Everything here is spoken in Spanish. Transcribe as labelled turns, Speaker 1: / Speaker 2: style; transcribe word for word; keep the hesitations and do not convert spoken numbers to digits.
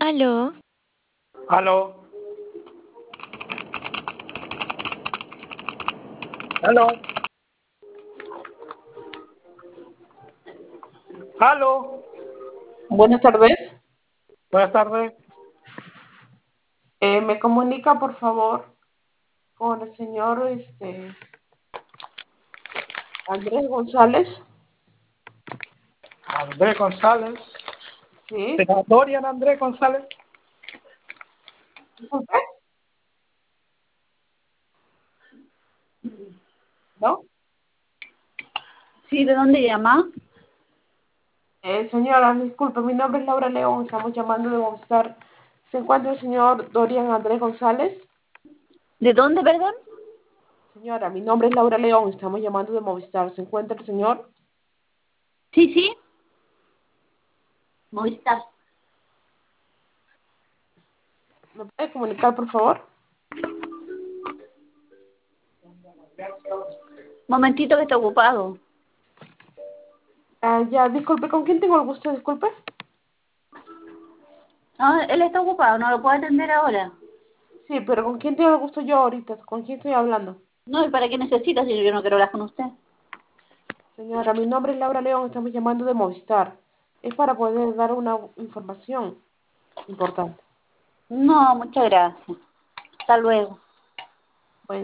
Speaker 1: Aló,
Speaker 2: Aló, aló, aló.
Speaker 3: Buenas tardes.
Speaker 2: Buenas tardes.
Speaker 3: Eh, ¿me comunica, por favor, con el señor este, Andrés González?
Speaker 2: Andrés González.
Speaker 3: Sí.
Speaker 2: Señor Dorian Andrés González.
Speaker 3: Disculpe, ¿no?
Speaker 4: Sí, ¿de dónde llama?
Speaker 3: Eh, señora, disculpe, mi nombre es Laura León, estamos llamando de Movistar. ¿Se encuentra el señor Dorian Andrés González?
Speaker 4: ¿De dónde, perdón?
Speaker 3: Señora, mi nombre es Laura León, estamos llamando de Movistar. ¿Se encuentra el señor?
Speaker 4: Sí, sí. Movistar.
Speaker 3: ¿Me puede comunicar, por favor?
Speaker 4: Momentito que está ocupado.
Speaker 3: Ah, ya, disculpe, ¿con quién tengo el gusto? Disculpe.
Speaker 4: No, él está ocupado, no lo puedo atender ahora.
Speaker 3: Sí, pero ¿con quién tengo el gusto yo ahorita? ¿Con quién estoy hablando?
Speaker 4: No, ¿y para qué necesita si yo no quiero hablar con usted?
Speaker 3: Señora, mi nombre es Laura León, estamos llamando de Movistar. Es para poder dar una información importante.
Speaker 4: No, muchas gracias. Hasta luego.